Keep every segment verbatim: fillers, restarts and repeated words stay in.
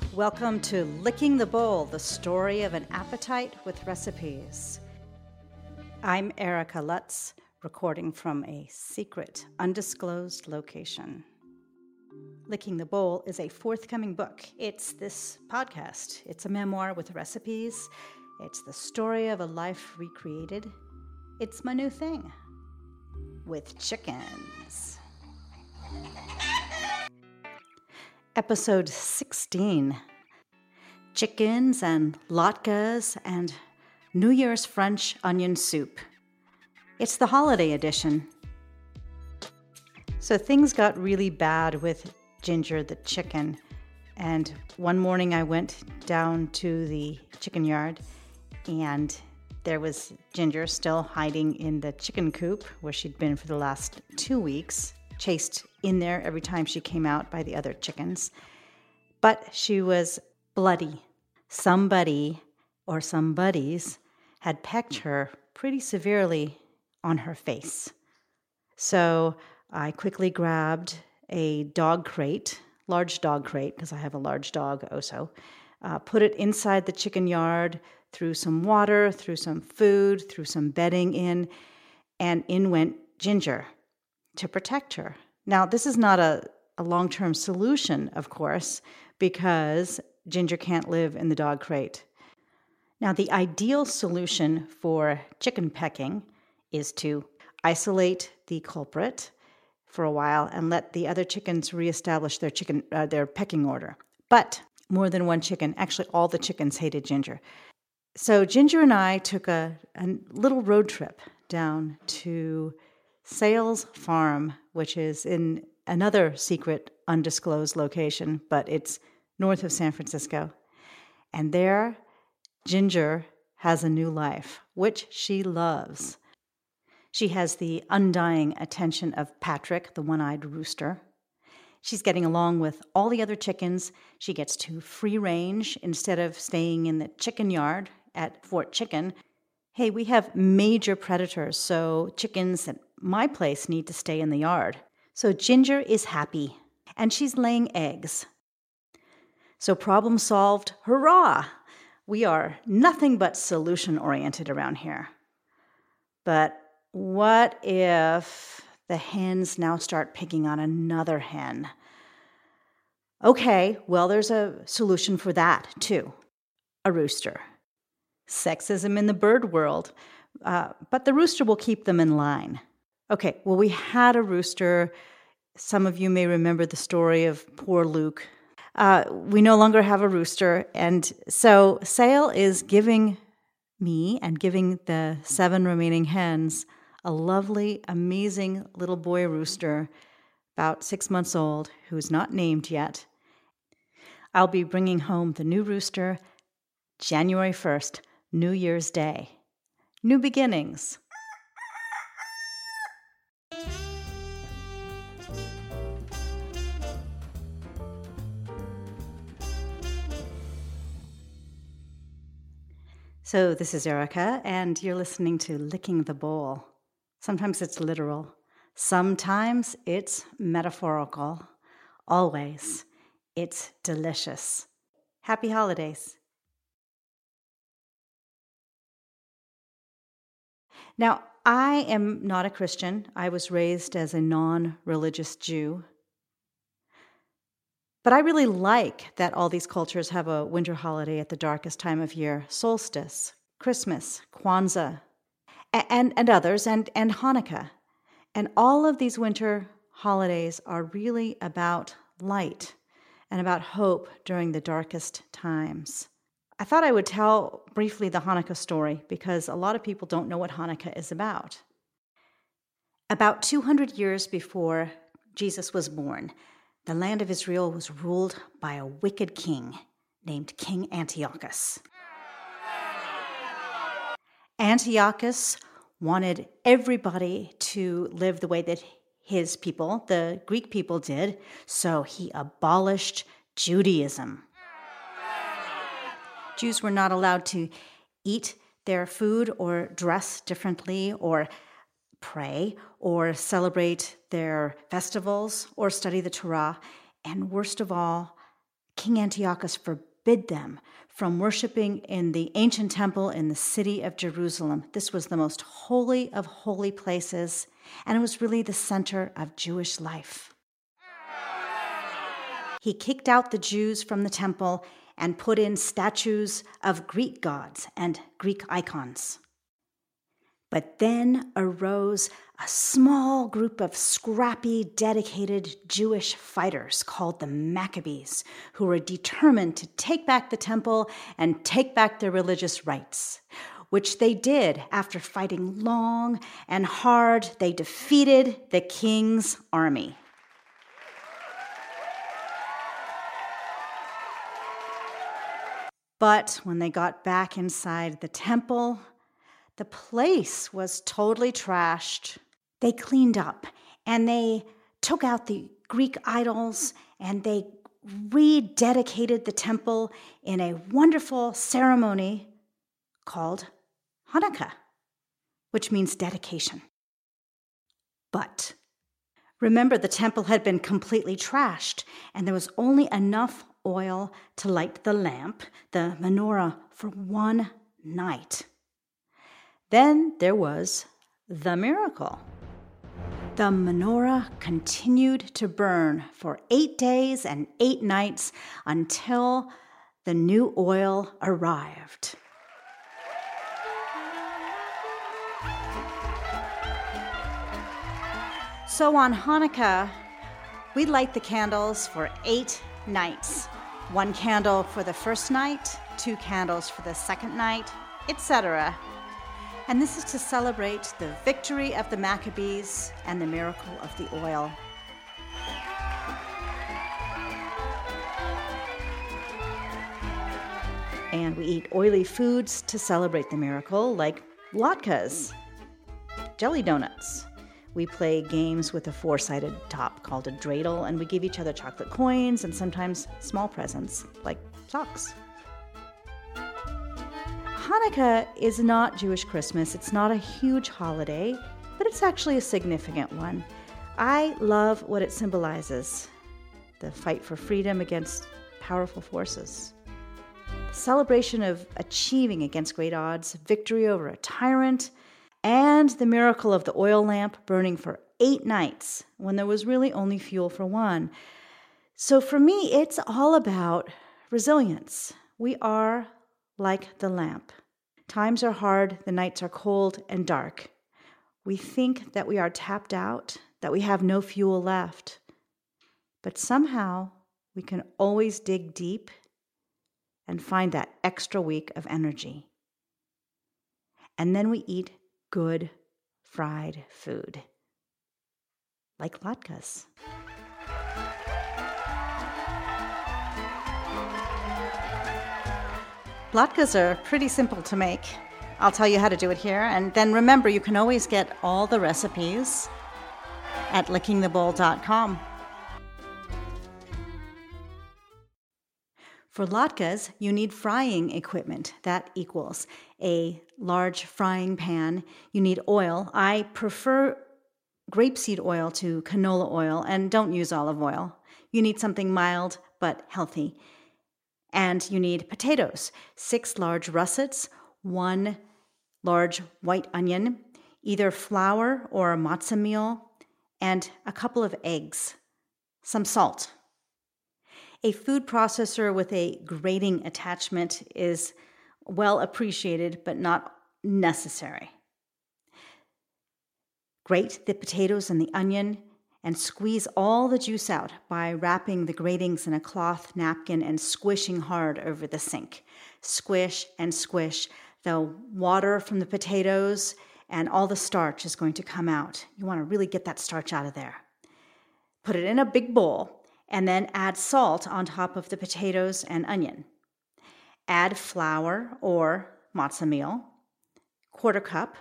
Welcome to Licking the Bowl, the story of an appetite with recipes. I'm Erica Lutz, recording from a secret, undisclosed location. Licking the Bowl is a forthcoming book. It's this podcast. It's a memoir with recipes. It's the story of a life recreated. It's my new thing. With chickens. Episode sixteen. Chickens and latkes and New Year's French onion soup. It's the holiday edition. So things got really bad with Ginger the chicken, and one morning I went down to the chicken yard and there was Ginger still hiding in the chicken coop where she'd been for the last two weeks, chased in there every time she came out by the other chickens. But she was bloody. Somebody or some buddies had pecked her pretty severely on her face. So I quickly grabbed a dog crate, large dog crate, because I have a large dog also, uh, put it inside the chicken yard, threw some water, threw some food, threw some bedding in, and in went Ginger to protect her. Now, this is not a, a long-term solution, of course, because Ginger can't live in the dog crate. Now, the ideal solution for chicken pecking is to isolate the culprit for a while and let the other chickens reestablish their chicken uh, their pecking order. But more than one chicken, actually all the chickens hated Ginger. So Ginger and I took a, a little road trip down to Sales Farm, which is in another secret, undisclosed location, but it's north of San Francisco. And there, Ginger has a new life, which she loves. She has the undying attention of Patrick, the one-eyed rooster. She's getting along with all the other chickens. She gets to free range instead of staying in the chicken yard at Fort Chicken. Hey, we have major predators, so chickens at my place need to stay in the yard. So Ginger is happy, and she's laying eggs. So problem solved, hurrah! We are nothing but solution-oriented around here. But what if the hens now start picking on another hen? Okay, well, there's a solution for that, too. A rooster. Sexism in the bird world, uh, but the rooster will keep them in line. Okay, well, we had a rooster. Some of you may remember the story of poor Luke. Uh, we no longer have a rooster, and so Sale is giving me and giving the seven remaining hens a lovely, amazing little boy rooster, about six months old, who's not named yet. I'll be bringing home the new rooster January first, New Year's Day. New beginnings. So this is Erica, and you're listening to Licking the Bowl. Sometimes it's literal. Sometimes it's metaphorical. Always, it's delicious. Happy holidays. Now, I am not a Christian. I was raised as a non-religious Jew. But I really like that all these cultures have a winter holiday at the darkest time of year, solstice, Christmas, Kwanzaa, and, and others, and, and Hanukkah. And all of these winter holidays are really about light and about hope during the darkest times. I thought I would tell briefly the Hanukkah story because a lot of people don't know what Hanukkah is about. About two hundred years before Jesus was born, the land of Israel was ruled by a wicked king named King Antiochus. Antiochus wanted everybody to live the way that his people, the Greek people, did, so he abolished Judaism. Jews were not allowed to eat their food or dress differently or pray or celebrate their festivals or study the Torah. And worst of all, King Antiochus forbid them from worshiping in the ancient temple in the city of Jerusalem. This was the most holy of holy places, and it was really the center of Jewish life. He kicked out the Jews from the temple and put in statues of Greek gods and Greek icons. But then arose a small group of scrappy, dedicated Jewish fighters called the Maccabees, who were determined to take back the temple and take back their religious rights, which they did after fighting long and hard. They defeated the king's army. But when they got back inside the temple, the place was totally trashed. They cleaned up and they took out the Greek idols and they rededicated the temple in a wonderful ceremony called Hanukkah, which means dedication. But remember, the temple had been completely trashed and there was only enough oil to light the lamp, the menorah, for one night. Then there was the miracle. The menorah continued to burn for eight days and eight nights until the new oil arrived. So on Hanukkah, we light the candles for eight nights. One candle for the first night, two candles for the second night, et cetera. And this is to celebrate the victory of the Maccabees and the miracle of the oil. And we eat oily foods to celebrate the miracle, like latkes, jelly donuts. We play games with a four-sided top called a dreidel, and we give each other chocolate coins and sometimes small presents, like socks. Hanukkah is not Jewish Christmas. It's not a huge holiday, but it's actually a significant one. I love what it symbolizes: the fight for freedom against powerful forces, the celebration of achieving against great odds, victory over a tyrant, and the miracle of the oil lamp burning for eight nights when there was really only fuel for one. So for me, it's all about resilience. We are like the lamp. Times are hard, the nights are cold and dark. We think that we are tapped out, that we have no fuel left. But somehow we can always dig deep and find that extra week of energy. And then we eat good fried food, like latkes. Latkes are pretty simple to make. I'll tell you how to do it here. And then remember, you can always get all the recipes at licking the bowl dot com. For latkes, you need frying equipment. That equals a large frying pan. You need oil. I prefer grapeseed oil to canola oil, and don't use olive oil. You need something mild but healthy. And you need potatoes, six large russets, one large white onion, either flour or matzah meal, and a couple of eggs, some salt. A food processor with a grating attachment is well appreciated, but not necessary. Grate the potatoes and the onion and squeeze all the juice out by wrapping the gratings in a cloth napkin and squishing hard over the sink. Squish and squish. The water from the potatoes and all the starch is going to come out. You want to really get that starch out of there. Put it in a big bowl and then add salt on top of the potatoes and onion. Add flour or matzah meal, quarter cup.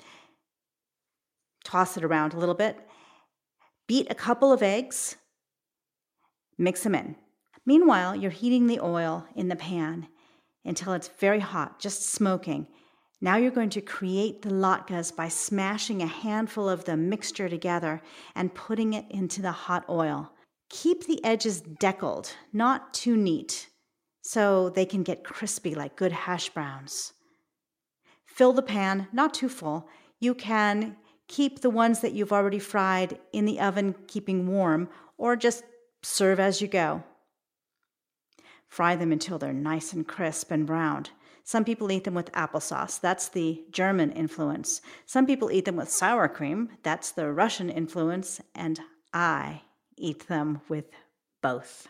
Toss it around a little bit. Beat a couple of eggs, mix them in. Meanwhile, you're heating the oil in the pan until it's very hot, just smoking. Now you're going to create the latkes by smashing a handful of the mixture together and putting it into the hot oil. Keep the edges deckled, not too neat, so they can get crispy like good hash browns. Fill the pan, not too full. You can keep the ones that you've already fried in the oven, keeping warm, or just serve as you go. Fry them until they're nice and crisp and browned. Some people eat them with applesauce. That's the German influence. Some people eat them with sour cream. That's the Russian influence. And I eat them with both.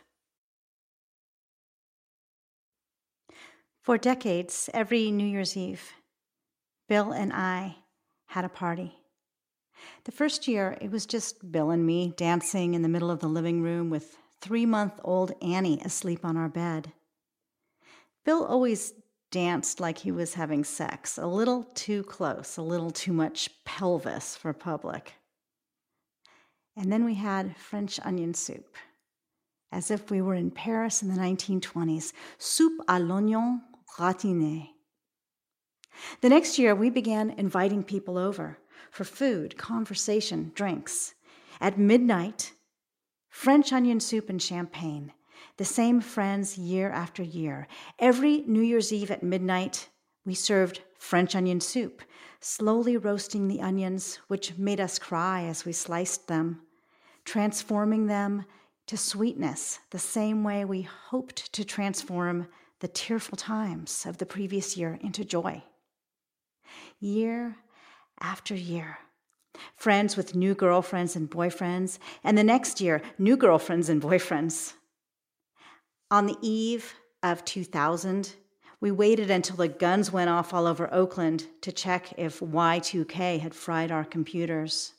For decades, every New Year's Eve, Bill and I had a party. The first year, it was just Bill and me dancing in the middle of the living room with three-month-old Annie asleep on our bed. Bill always danced like he was having sex, a little too close, a little too much pelvis for public. And then we had French onion soup, as if we were in Paris in the nineteen twenties, soupe à l'oignon gratiné. The next year, we began inviting people over for food, conversation, drinks. At midnight, French onion soup and champagne, the same friends year after year. Every New Year's Eve at midnight, we served French onion soup, slowly roasting the onions, which made us cry as we sliced them, transforming them to sweetness, the same way we hoped to transform the tearful times of the previous year into joy. Year after year, friends with new girlfriends and boyfriends, and the next year, new girlfriends and boyfriends. On the eve of two thousand, we waited until the guns went off all over Oakland to check if Y two K had fried our computers.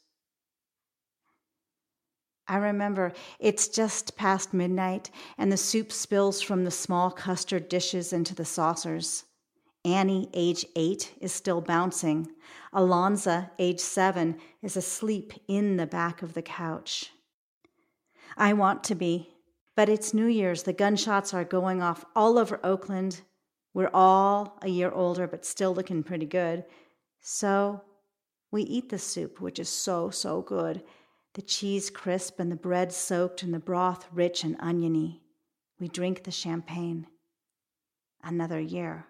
I remember it's just past midnight, and the soup spills from the small custard dishes into the saucers. Annie, age eight, is still bouncing. Alonza, age seven, is asleep in the back of the couch. I want to be, but it's New Year's. The gunshots are going off all over Oakland. We're all a year older, but still looking pretty good. So we eat the soup, which is so, so good. The cheese crisp and the bread soaked and the broth rich and oniony. We drink the champagne. Another year.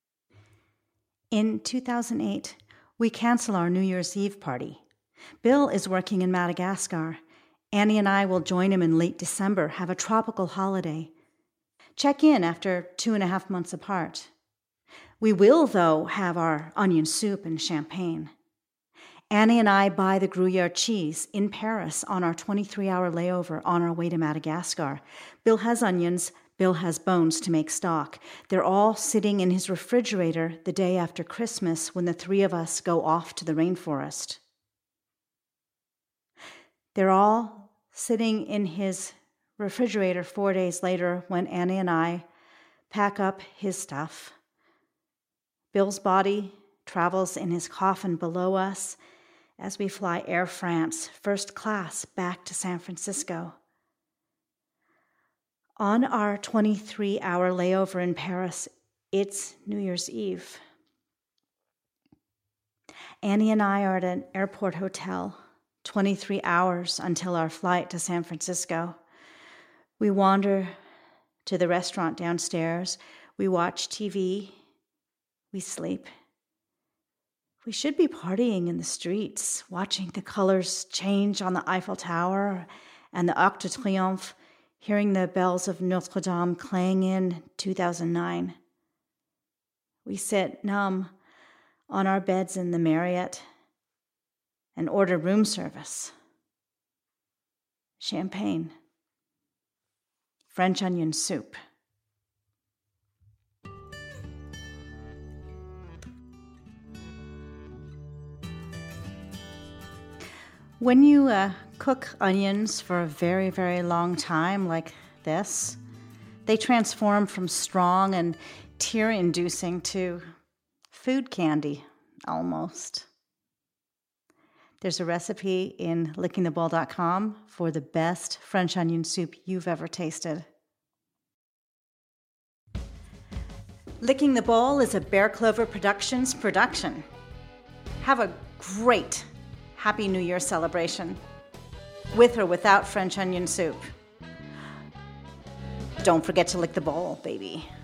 In two thousand eight, we cancel our New Year's Eve party. Bill is working in Madagascar. Annie and I will join him in late December, have a tropical holiday. Check in after two and a half months apart. We will, though, have our onion soup and champagne. Annie and I buy the Gruyere cheese in Paris on our twenty-three hour layover on our way to Madagascar. Bill has onions. Bill has bones to make stock. They're all sitting in his refrigerator the day after Christmas when the three of us go off to the rainforest. They're all sitting in his refrigerator four days later when Annie and I pack up his stuff. Bill's body travels in his coffin below us as we fly Air France first class back to San Francisco. On our twenty-three hour layover in Paris, it's New Year's Eve. Annie and I are at an airport hotel, twenty-three hours until our flight to San Francisco. We wander to the restaurant downstairs. We watch T V. We sleep. We should be partying in the streets, watching the colors change on the Eiffel Tower and the Arc de Triomphe, hearing the bells of Notre Dame clang in two thousand nine. We sit numb on our beds in the Marriott and order room service. Champagne. French onion soup. When you uh, cook onions for a very, very long time like this, they transform from strong and tear-inducing to food candy, almost. There's a recipe in licking the bowl dot com for the best French onion soup you've ever tasted. Licking the Bowl is a Bear Clover Productions production. Have a great Happy New Year celebration, with or without French onion soup. Don't forget to lick the bowl, baby.